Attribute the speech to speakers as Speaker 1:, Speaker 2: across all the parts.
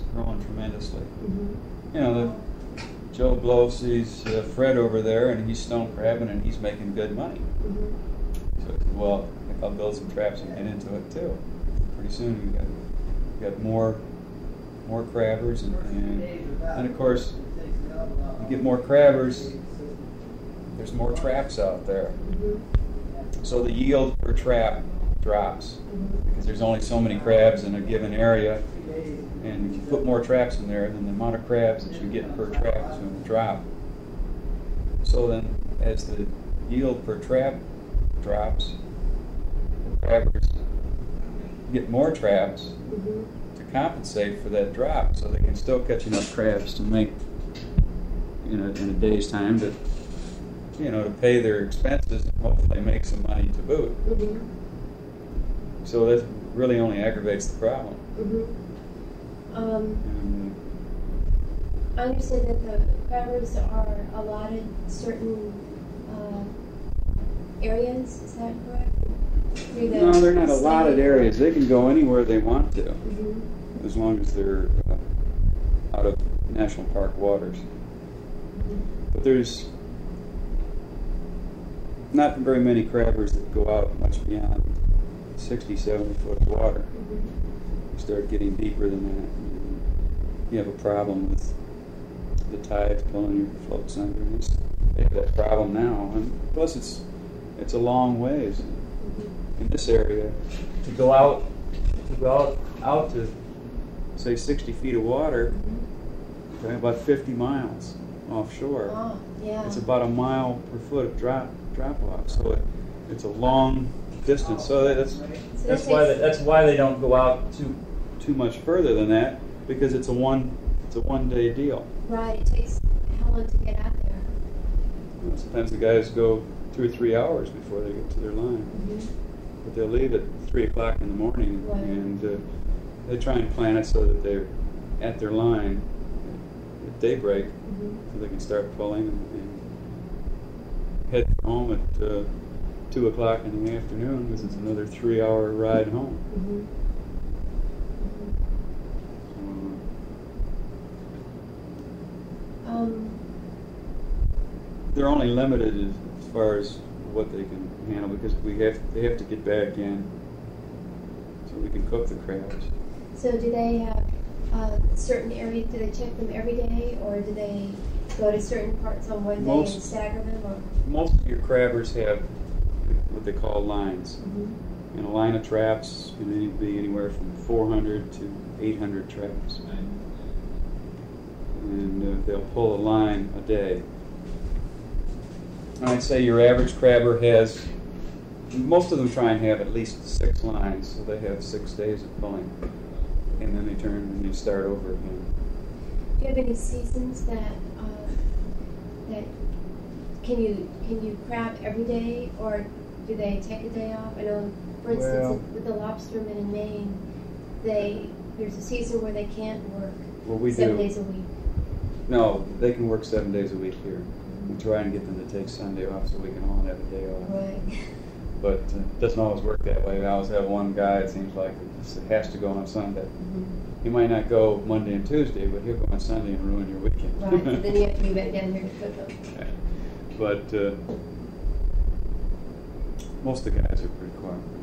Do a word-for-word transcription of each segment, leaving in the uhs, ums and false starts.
Speaker 1: growing tremendously.
Speaker 2: Mm-hmm.
Speaker 1: You know, the, Joe Blow sees uh, Fred over there, and he's stone crabbing, and he's making good money.
Speaker 2: Mm-hmm.
Speaker 1: So he said, well, I think I'll build some traps and get into it too. Pretty soon we got we got more more crabbers, and, and, and of course, you get more crabbers, there's more traps out there.
Speaker 2: Mm-hmm.
Speaker 1: So the yield per trap drops
Speaker 2: Mm-hmm.
Speaker 1: because there's only so many crabs in a given area, and if you put more traps in there, then the amount of crabs that you get per trap is going to drop. So then, as the yield per trap drops, the crabbers get more traps
Speaker 2: Mm-hmm.
Speaker 1: to compensate for that drop, so they can still catch enough crabs to make, you know, in a day's time to, you know, to pay their expenses and hopefully make some money to boot.
Speaker 2: Mm-hmm.
Speaker 1: So that really only aggravates the problem.
Speaker 2: Mm-hmm. Um,
Speaker 1: And,
Speaker 2: I understand that the crabbers are allotted certain uh, areas. Is that correct? Through the
Speaker 1: no, they're not allotted
Speaker 2: state?
Speaker 1: areas. They can go anywhere they want to,
Speaker 2: Mm-hmm.
Speaker 1: as long as they're uh, out of national park waters.
Speaker 2: Mm-hmm.
Speaker 1: But there's not very many crabbers that go out much beyond sixty, seventy foot of water.
Speaker 2: Mm-hmm.
Speaker 1: You start getting deeper than that, and you have a problem with the tides pulling your floats under. And it's- They have that problem now, and plus it's it's a long ways in this area to go out to go out, out to say sixty feet of water,
Speaker 2: Mm-hmm.
Speaker 1: okay, about fifty miles offshore.
Speaker 2: Oh, yeah.
Speaker 1: It's about a mile per foot of drop drop off, so it, it's a long distance. So that's
Speaker 2: So
Speaker 1: that's
Speaker 2: that
Speaker 1: why
Speaker 2: takes-
Speaker 1: they, that's why they don't go out too too much further than that, because it's a one it's a one day deal.
Speaker 2: Right. It takes how long to get out there?
Speaker 1: You know, sometimes the guys go two or three hours before they get to their line,
Speaker 2: Mm-hmm.
Speaker 1: but they'll leave at three o'clock in the morning,
Speaker 2: Right.
Speaker 1: and uh, they try and plan it so that they're at their line at daybreak,
Speaker 2: Mm-hmm.
Speaker 1: so they can start pulling and, and head home at uh, two o'clock in the afternoon, because it's another three-hour ride home.
Speaker 2: Mm-hmm.
Speaker 1: So,
Speaker 2: Um,
Speaker 1: they're only limited as, as far as what they can handle, because we have they have to get back in so we can cook the crabs.
Speaker 2: so do they have uh, certain areas? Do they check them every day, or do they go to certain parts on one day
Speaker 1: Most-
Speaker 2: and stagger them? Or?
Speaker 1: Most of your crabbers have what they call lines.
Speaker 2: Mm-hmm.
Speaker 1: And a line of traps can be anywhere from four hundred to eight hundred traps. And uh, they'll pull a line a day. I'd say your average crabber has, most of them try and have at least six lines, so they have six days of pulling. And then they turn and they start over again.
Speaker 2: Do you have any seasons that uh, that can you can you crab every day, or do they take a day off? I know, for instance,
Speaker 1: Well-
Speaker 2: with the lobstermen in Maine, they there's a season where they can't work
Speaker 1: Well, we
Speaker 2: seven
Speaker 1: do.
Speaker 2: days a week.
Speaker 1: No, they can work seven days a week here. We try and get them to take Sunday off so we can all have a day off.
Speaker 2: Right.
Speaker 1: But uh, it doesn't always work that way. I always have one guy, it seems like, that just has to go on Sunday.
Speaker 2: Mm-hmm.
Speaker 1: He might not go Monday and Tuesday, but he'll go on Sunday and ruin your weekend.
Speaker 2: Right. So then you have to be back down here to cook them.
Speaker 1: But uh, most of the guys are pretty cooperative.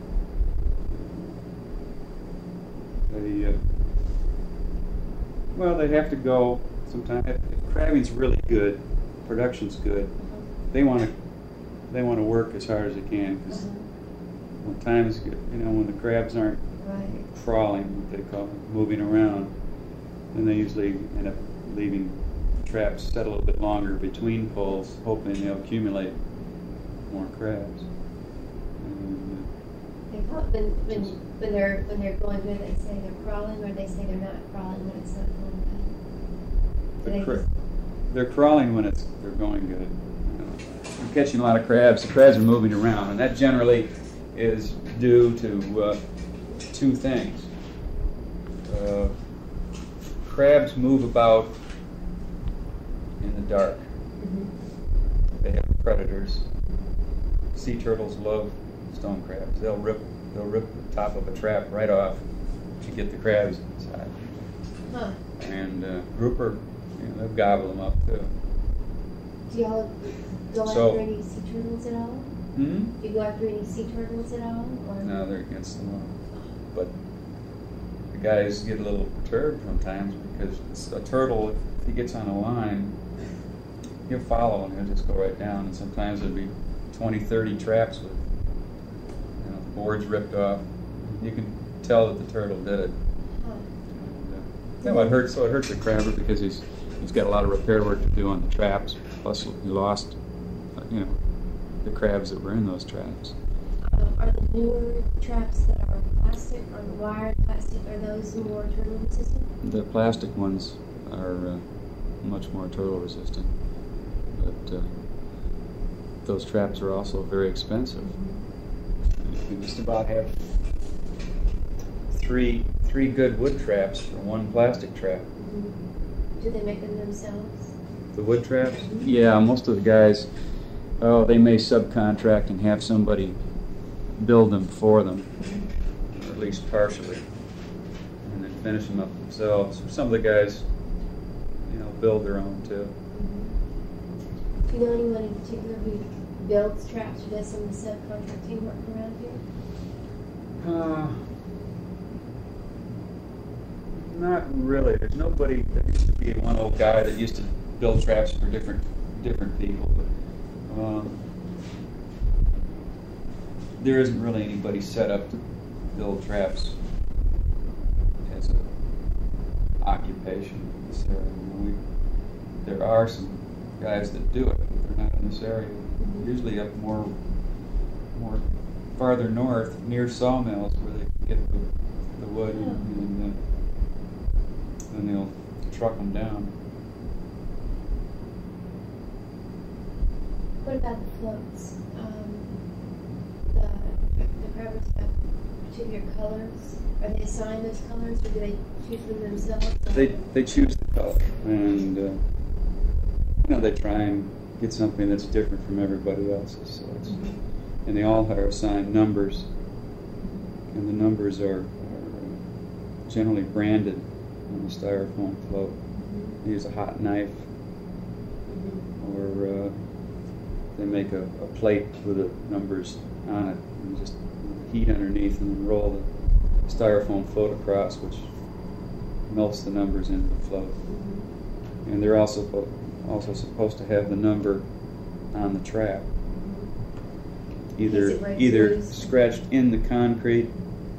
Speaker 1: They, uh, well, they have to go sometimes. If, if crabbing's really good, production's good, they want to they want to work as hard as they can, because
Speaker 2: Uh-huh.
Speaker 1: when times, you know, when the crabs aren't
Speaker 2: Right.
Speaker 1: crawling, what they call it, moving around, then they usually end up leaving traps set a little bit longer between pulls, hoping they'll accumulate more crabs. And,
Speaker 2: They call it, when, when, when they're when they're going good, they say they're crawling, or they say they're not crawling when it's not going
Speaker 1: uh,
Speaker 2: good.
Speaker 1: the
Speaker 2: They
Speaker 1: cra-
Speaker 2: just-
Speaker 1: they're crawling when it's they're going good. You know, I'm catching a lot of crabs. The crabs are moving around, and that generally is due to uh, two things. Uh, crabs move about in the dark.
Speaker 2: Mhm.
Speaker 1: They have predators. Sea turtles love stone crabs. They'll rip they'll rip the top of a trap right off to get the crabs inside.
Speaker 2: Huh.
Speaker 1: And uh, grouper, you know, they'll gobble them up too.
Speaker 2: Do y'all go
Speaker 1: So-
Speaker 2: after any sea turtles at all?
Speaker 1: Hmm?
Speaker 2: Do you go after any sea turtles at all? Or?
Speaker 1: No, they're against the law. But the guys get a little perturbed sometimes because it's a turtle, if he gets on a line, he'll follow and he'll just go right down. And sometimes there'll be twenty, thirty traps with, you know, boards ripped off. You can tell that the turtle did it.
Speaker 2: Huh.
Speaker 1: And, uh, you know, it hurts. So it hurts the crabber because he's he's got a lot of repair work to do on the traps. Plus, he lost, uh, you know, the crabs that were in those traps.
Speaker 2: Um, are the newer traps that are plastic or the wired plastic, are those more turtle resistant?
Speaker 1: The plastic ones are uh, much more turtle resistant, but uh, those traps are also very expensive. You can just about have three three good wood traps for one plastic trap.
Speaker 2: Mm-hmm. Do they make them themselves?
Speaker 1: The wood traps? Yeah, most of the guys, oh, they may subcontract and have somebody build them for them, or at least partially, and then finish them up themselves. Some of the guys, you know, build their own too.
Speaker 2: Mm-hmm. Do you know anyone in particular who builds traps or does some of the subcontracting work around here?
Speaker 1: Uh, not really. There's nobody. There used to be one old guy that used to build traps for different different people, but um, there isn't really anybody set up to build traps as an occupation in this area. You know, we, there are some guys that do it, but they're not in this area. Usually up more, more farther north, near sawmills, where they can get the, the wood,
Speaker 2: Yeah.
Speaker 1: and, and uh, then they'll truck them down.
Speaker 2: What about the floats? Um, the, the crabbers have particular colors. Are they assigned those colors, or do they choose them themselves?
Speaker 1: They they choose the color, and uh, you know, they try and get something that's different from everybody else's. So it's, and they all are assigned numbers, and the numbers are, are generally branded on the styrofoam float. They use a hot knife, or uh, they make a, a plate with the numbers on it, and just heat underneath, and then roll the styrofoam float across, which melts the numbers into the float. And they're also also supposed to have the number on the trap, either either scratched in the concrete,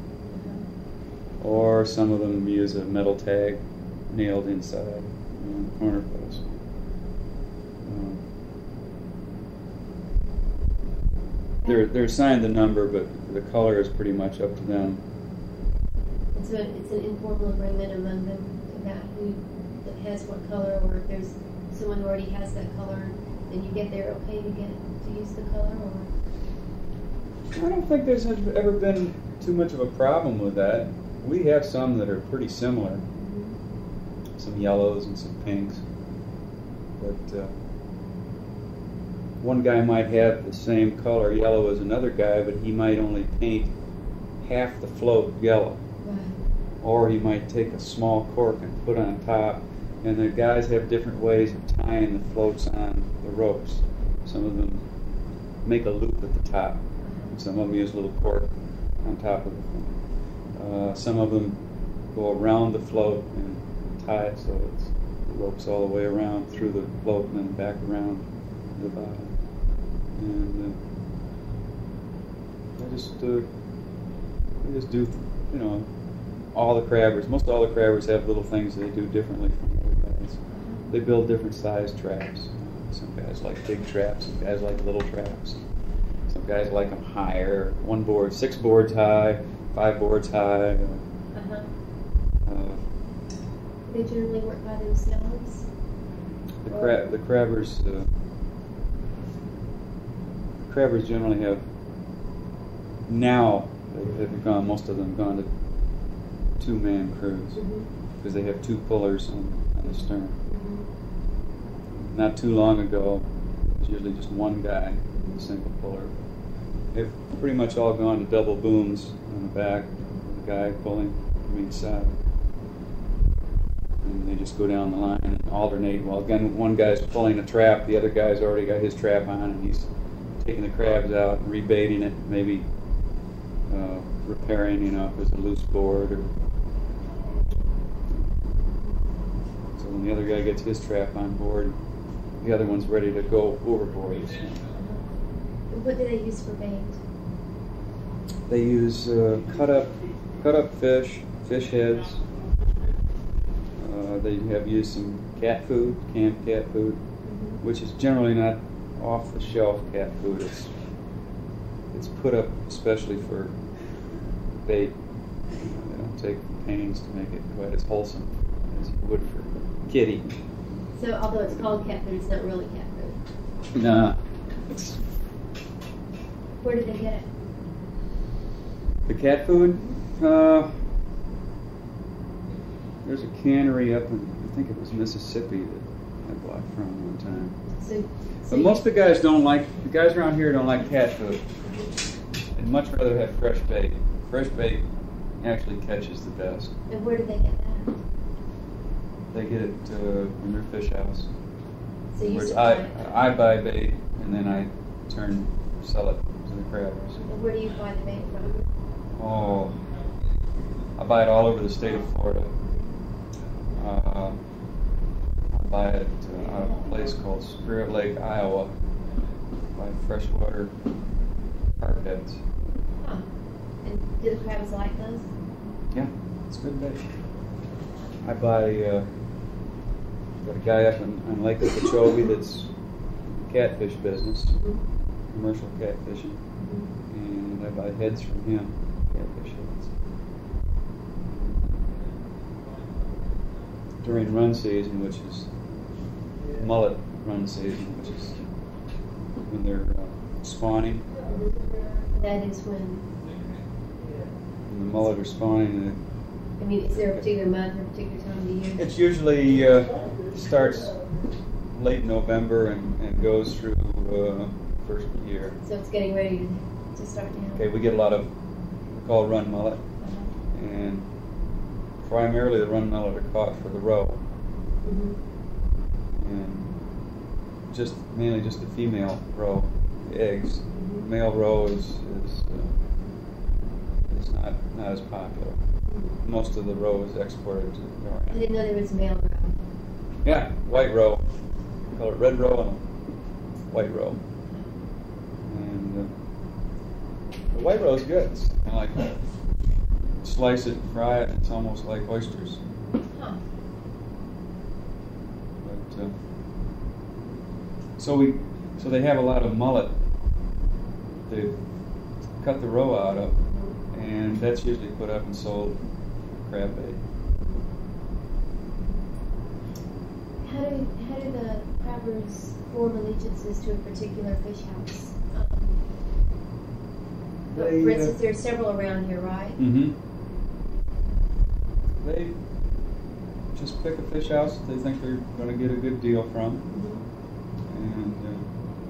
Speaker 1: or some of them use a metal tag nailed inside on the corner post. Um, they're they're assigned the number, but the color is pretty much up to them.
Speaker 2: It's, a, it's an informal agreement among them about who has what color, or if there's someone who already has that color, then you get their okay to get to use the color, or?
Speaker 1: I don't think there's ever been too much of a problem with that. We have some that are pretty similar, mm-hmm. some yellows and some pinks, but uh, one guy might have the same color yellow as another guy, but he might only paint half the float yellow.
Speaker 2: Right.
Speaker 1: Or he might take a small cork and put on top, and the guys have different ways of tying the floats on the ropes. Some of them make a loop at the top, and some of them use a little cork on top of the thing. Uh, some of them go around the float and tie it so it's, the rope's all the way around through the float and then back around the bottom. And uh, I just, uh, I just do, you know, all the crabbers, most all the crabbers have little things they do differently from other guys. They build different size traps. Some guys like big traps, some guys like little traps. Some guys like them higher. One board, six boards high, five boards high.
Speaker 2: Uh-huh.
Speaker 1: Uh,
Speaker 2: They generally work by themselves?
Speaker 1: the, crab, the crabbers, uh, crabbers generally have, now, they've gone, most of them gone to two-man crews,
Speaker 2: Mm-hmm.
Speaker 1: because they have two pullers on, on the stern.
Speaker 2: Mm-hmm.
Speaker 1: Not too long ago, it was usually just one guy with a single puller. They've pretty much all gone to double booms on the back, with the guy pulling from each side. and they just go down the line and alternate. Well, again, one guy's pulling a trap, the other guy's already got his trap on, and he's taking the crabs out and rebaiting it, maybe uh, repairing, you know, if there's a loose board. Or so when the other guy gets his trap on board, the other one's ready to go overboard. So.
Speaker 2: What do they use for bait?
Speaker 1: They use uh, cut up, cut up fish, fish heads. Uh, they have used some cat food, canned cat food, mm-hmm. which is generally not off-the-shelf cat food. It's it's put up especially for bait. You know, they don't take pains to make it quite as wholesome as you would for kitty.
Speaker 2: So although it's called cat food, it's not really cat food.
Speaker 1: Nah. It's,
Speaker 2: where did they get it?
Speaker 1: The cat food? Uh, there's a cannery up in, I think it was Mississippi that I bought from one time.
Speaker 2: So, so
Speaker 1: but most of the guys don't like, the guys around here don't like cat food. They'd much rather have fresh bait. Fresh bait actually catches the best.
Speaker 2: And where do they get that?
Speaker 1: They get it uh, from their fish house.
Speaker 2: So you
Speaker 1: Which
Speaker 2: supply
Speaker 1: I,
Speaker 2: it?
Speaker 1: I buy bait and then I turn, sell it to the crabbers.
Speaker 2: And where do you buy the bait from?
Speaker 1: Oh, I buy it all over the state of Florida. Uh, I buy it uh, out of a place called Spirit Lake, Iowa. I buy freshwater carp heads.
Speaker 2: Huh. And do the crabs like those?
Speaker 1: Yeah, it's good bait. I buy, uh, got a guy up in, on Lake Okeechobee that's catfish business, mm-hmm. commercial catfishing, mm-hmm. and I buy heads from him. Catfish heads. During run season, which is mullet run season, which is when they're uh, spawning.
Speaker 2: That is when.
Speaker 1: When the mullet are spawning.
Speaker 2: I mean, is there a particular month or a particular time of the year?
Speaker 1: It's usually uh, starts late November and, and goes through uh, first of the year.
Speaker 2: So it's getting ready to, to start now.
Speaker 1: Okay, we get a lot of called run mullet,
Speaker 2: uh-huh.
Speaker 1: and primarily the run mullet are caught for the roe,
Speaker 2: mm-hmm.
Speaker 1: and just mainly just the female roe, the eggs.
Speaker 2: Mm-hmm.
Speaker 1: Male roe is is, uh, is not not as popular. Mm-hmm. Most of the roe is exported to the Orient.
Speaker 2: I didn't know there was male roe.
Speaker 1: Yeah, white roe. We call it red roe and white roe. And uh, the white roe is good. It's kind of like that. Slice it and fry it, it's almost like oysters.
Speaker 2: Huh.
Speaker 1: But, uh, so we, so they have a lot of mullet. They cut the roe out of, and that's usually put up and sold for crab bait.
Speaker 2: How do how do the crabbers form allegiances to a particular fish house? Um,
Speaker 1: They,
Speaker 2: for
Speaker 1: uh,
Speaker 2: instance, there are several around here, right?
Speaker 1: Mm-hmm. They just pick a fish house that they think they're going to get a good deal from,
Speaker 2: Mm-hmm.
Speaker 1: and uh,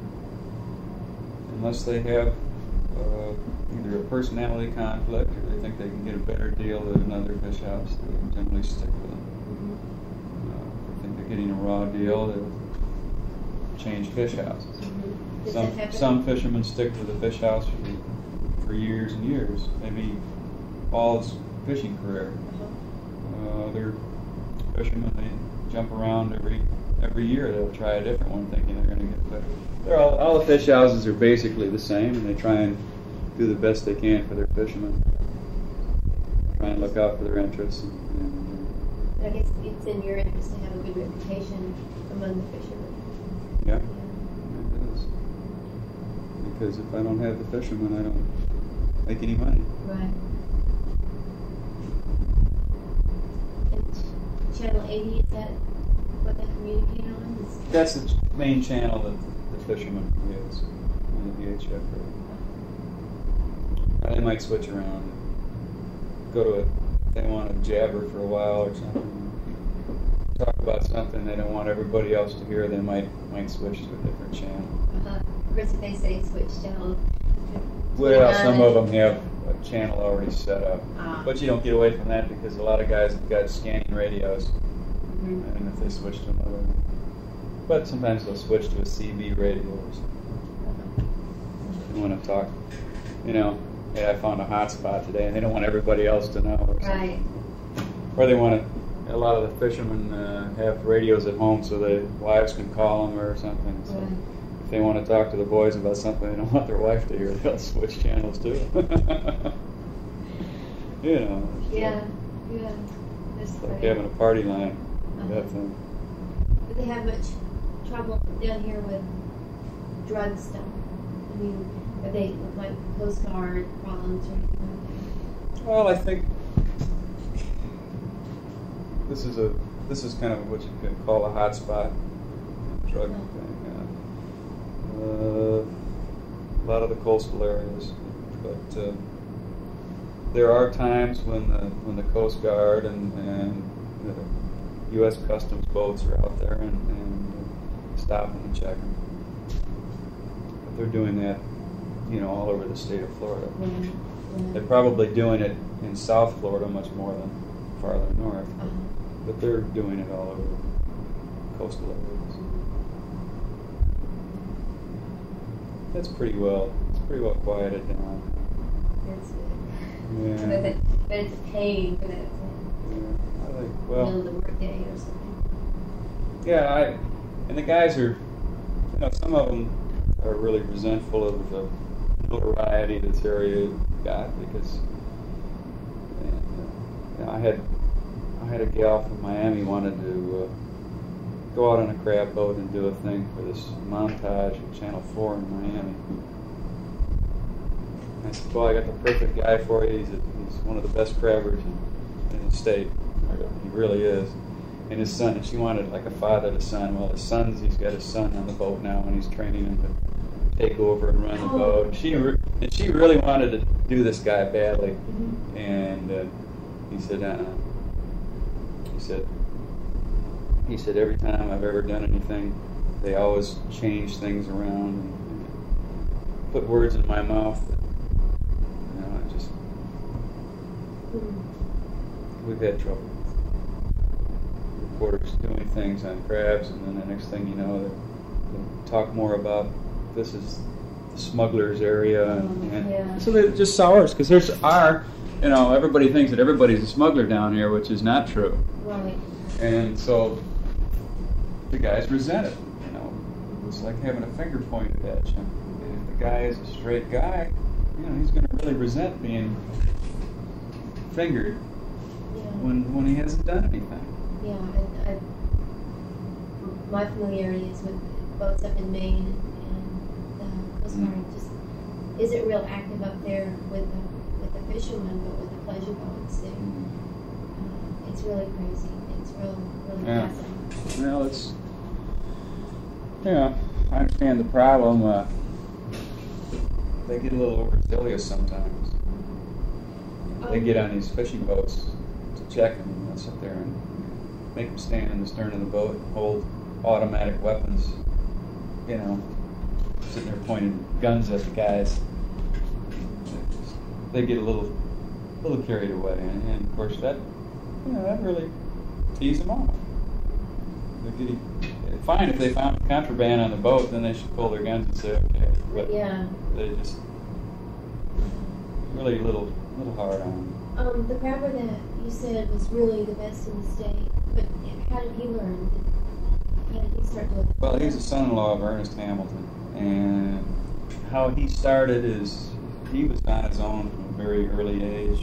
Speaker 1: unless they have uh, either a personality conflict or they think they can get a better deal at another fish house, they generally stick with them.
Speaker 2: Mm-hmm.
Speaker 1: Uh, if they think they're getting a raw deal, they'll change fish houses.
Speaker 2: Mm-hmm. Does
Speaker 1: Some
Speaker 2: that happen?
Speaker 1: some fishermen stick with a fish house for, for years and years, maybe all his fishing career. Uh, they're fishermen, they jump around every every year. They'll try a different one thinking they're going to get better. They're all, all the fish houses are basically the same, and they try and do the best they can for their fishermen. Try and look out for their interests. And, and,
Speaker 2: I guess it's in your interest to have a good reputation among the fishermen.
Speaker 1: yeah, it is. Because if I don't have the fishermen, I don't make any money.
Speaker 2: Right. And Channel eighty, is that what they communicate on? Is
Speaker 1: That's the main channel that the, the fishermen use on the V H F radio. They might switch around, go to a, if they want to jabber for a while or something, talk about something they don't want everybody else to hear, they might might switch to a different channel.
Speaker 2: uh, of course, if they say switch channel.
Speaker 1: Well, some of them have a channel already set up.
Speaker 2: Ah.
Speaker 1: But you don't get away from that because a lot of guys have got scanning radios.
Speaker 2: Mhm.
Speaker 1: and if they switch to another one. But sometimes they'll switch to a C B radio or something. They want to talk, you know, hey, I found a hot spot today, and they don't want everybody else to know. Or something.
Speaker 2: Right.
Speaker 1: Or they want to, a lot of the fishermen uh, have radios at home so their wives can call them or something. So
Speaker 2: Right.
Speaker 1: if they want to talk to the boys about something they don't want their wife to hear, they'll switch channels too. You know. It's
Speaker 2: Yeah. Yeah. That's
Speaker 1: Like, like
Speaker 2: right.
Speaker 1: having a party line.
Speaker 2: Uh-huh.
Speaker 1: That thing.
Speaker 2: Do they have much trouble down here with drug stuff? I mean, are they like Coast Guard problems or anything like
Speaker 1: Well, I think this is a this is kind of what you could call a hot spot drug
Speaker 2: Oh.
Speaker 1: thing. Uh, uh, a lot of the coastal areas, but uh, there are times when the when the Coast Guard and, and the U S Customs boats are out there and, and stopping and checking. But they're doing that, you know, all over the state of Florida.
Speaker 2: that? Yeah. Yeah.
Speaker 1: They're probably doing it in South Florida much more than farther north,
Speaker 2: Uh-huh.
Speaker 1: but they're doing it all over coastal areas. That's pretty well. It's pretty well quieted down.
Speaker 2: That's good.
Speaker 1: Yeah.
Speaker 2: But, it, but it's a pain for that
Speaker 1: Yeah, I like
Speaker 2: middle
Speaker 1: well.
Speaker 2: of the workday or something.
Speaker 1: Yeah, I and the guys are, you know, some of them are really resentful of the notoriety this area got because, and, uh, you know, I had I had a gal from Miami wanted to uh, go out on a crab boat and do a thing for this montage at Channel Four in Miami. I said, "Well, I got the perfect guy for you. He's, a, he's one of the best crabbers in, in the state. He really is." And his son, and she wanted like a father to son. Well, his son's, he's got his son on the boat now, and he's training him to take over and run the
Speaker 2: Oh.
Speaker 1: boat. And she re- and she really wanted to do this guy badly.
Speaker 2: Mm-hmm.
Speaker 1: And uh, he said, uh, he said, he said, every time I've ever done anything, they always change things around and, and put words in my mouth. That, you know, I just
Speaker 2: Mm-hmm.
Speaker 1: we've had trouble. Reporters doing things on crabs, and then the next thing you know, they, they talk more about this is the smugglers area, and, and
Speaker 2: Yeah.
Speaker 1: so they just sours because there's are, you know, everybody thinks that everybody's a smuggler down here, which is not true,
Speaker 2: Right.
Speaker 1: and so the guys resent it. You know, it's like having a finger pointed at you. If the guy is a straight guy, you know, he's going to really resent being fingered
Speaker 2: Yeah.
Speaker 1: when when he hasn't done anything.
Speaker 2: Yeah, I, I, my familiarity is with boats up in Maine, and the Coast Guard
Speaker 1: Mm.
Speaker 2: just isn't real active up there with the with the fishermen, but with the pleasure boats. They, uh, it's really crazy. It's real, really
Speaker 1: Yeah.
Speaker 2: fascinating.
Speaker 1: Well, it's, yeah, I understand the problem. Uh, they get a little overzealous sometimes. They get on these fishing boats to check them, and they'll sit there and make them stand in the stern of the boat and hold automatic weapons, you know, sitting there pointing guns at the guys. They get a little, little carried away, and, and of course that, you know, that really tees them off. They're getting, fine if they found contraband on the boat, then they should pull their guns and say, okay. But
Speaker 2: Yeah.
Speaker 1: they just really a little, little hard on them.
Speaker 2: Um, the crabber that you said was really the best in the state, but how did he learn? How did he start doing it?
Speaker 1: Well, he's a son-in-law of Ernest Hamilton, and how he started is he was on his own from a very early age,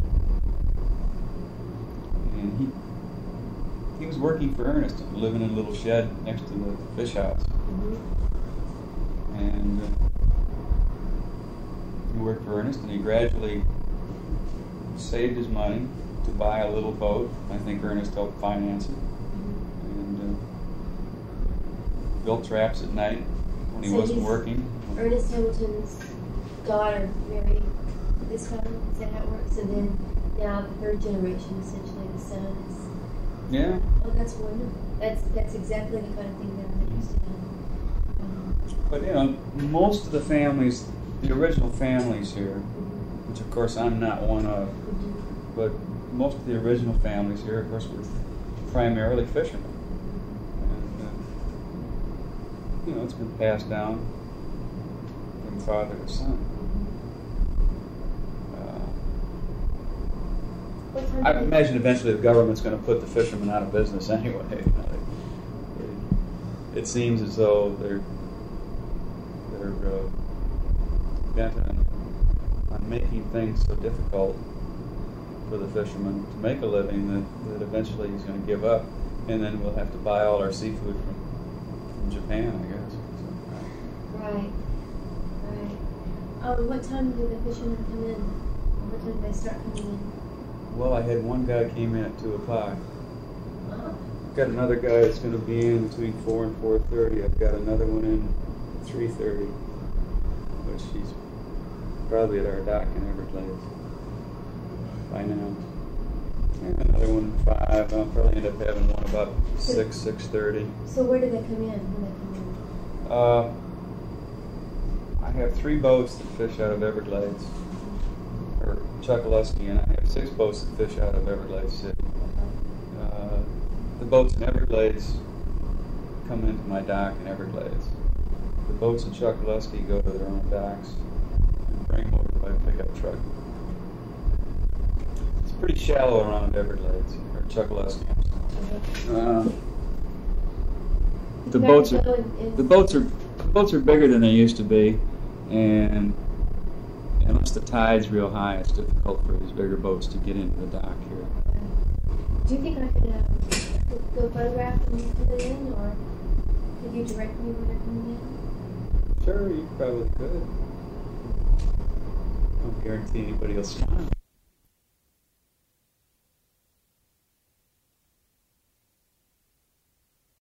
Speaker 1: and he he was working for Ernest, living in a little shed next to the fish house,
Speaker 2: Mm-hmm.
Speaker 1: and uh, he worked for Ernest, and he gradually saved his money to buy a little boat. I think Ernest helped finance it. And uh, built traps at night when he
Speaker 2: So
Speaker 1: wasn't
Speaker 2: he's-
Speaker 1: working.
Speaker 2: Ernest Hamilton's daughter married this fellow. Is that how it works? And then now the third generation, essentially the son is.
Speaker 1: Yeah.
Speaker 2: Oh, that's wonderful. That's that's exactly the kind of thing that I'm interested in. Um,
Speaker 1: But you know, most of the families, the original families here, which of course I'm not one of,
Speaker 2: mhm.
Speaker 1: but most of the original families here, of course, were primarily fishermen. And, uh, you know, it's been passed down from father to son.
Speaker 2: What time
Speaker 1: I
Speaker 2: do they-
Speaker 1: imagine eventually the government's going to put the fishermen out of business anyway. You know, they- they- it seems as though they're they're uh, bent on, on making things so difficult for the fishermen to make a living that, that eventually he's going to give up, and then we'll have to buy all our seafood from from Japan, I guess. So,
Speaker 2: Right, right. Um, what time do the fishermen come in? What time do they start coming in?
Speaker 1: well, I had one guy came in at two o'clock.
Speaker 2: Oh,
Speaker 1: Got another guy that's going to be in between four and four thirty. I've got another one in at three thirty, which he's probably at our dock in Everglades by now. And another one at five. I'll probably end up having one about six, six thirty.
Speaker 2: so where do they come in when they come in?
Speaker 1: Uh, I have three boats that fish out of Everglades, or Chokoloskee, and I have six boats that fish out of Everglades City. Uh, the boats in Everglades come into my dock in Everglades. The boats in Chokoloskee go to their own docks and bring them over by pickup truck. It's pretty shallow around Everglades, or Chokoloskee. Uh, the
Speaker 2: You
Speaker 1: boats
Speaker 2: guys
Speaker 1: are
Speaker 2: go in- in-
Speaker 1: the boats are the boats are bigger than they used to be, and unless the tide's real high, it's difficult for these bigger boats to get into the dock here.
Speaker 2: Do you think I could uh, go photograph them and put it in, or could you direct me when they're coming in?
Speaker 1: Sure, you probably could. Don't guarantee anybody will smile.